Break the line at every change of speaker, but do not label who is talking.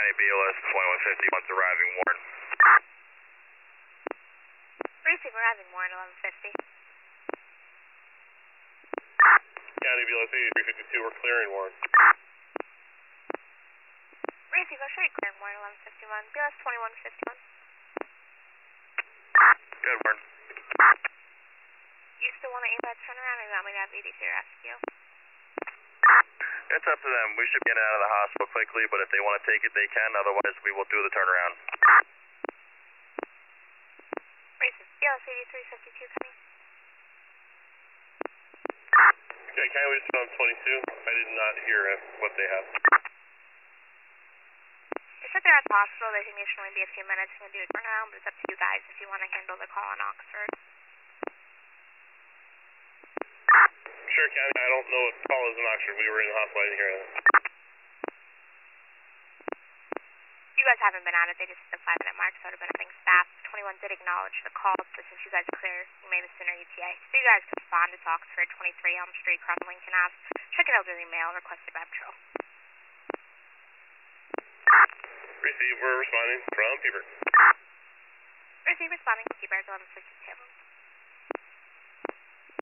County BLS 2150 once arriving, Warren.
Receive arriving, Warren, 1150.
County BLS 8352, we're clearing, Warren.
Receive, I'll show you clearing, Warren, 1151. BLS 2151.
Good, Warren.
You still want to aim that turnaround, or you want me to have EDC rescue?
It's up to them. We should get out of the hospital quickly, but if they want to take it, they can. Otherwise, we will do the turnaround.
Receive, BLS 8352 coming.
Okay, County, we just on 22. I did not hear what they have.
They said they're at the hospital. They think they should only be a few minutes and do a turnaround, but it's up to you guys if you want to handle the call in Oxford.
Sure, County, I don't know what call is in Oxford. We were in the hospital, I didn't hear that.
You guys haven't been at it. They just hit the 5-minute mark, so it would have been a thing staff. 21 did acknowledge the call, but since you guys are clear, you made a sooner ETA. So you guys can respond to Oxford, 23 Elm Street, across Lincoln Ave. Check it out in your email, requested by patrol.
Receive, we're responding from Peabert.
Receive, responding to Peabert, 1152.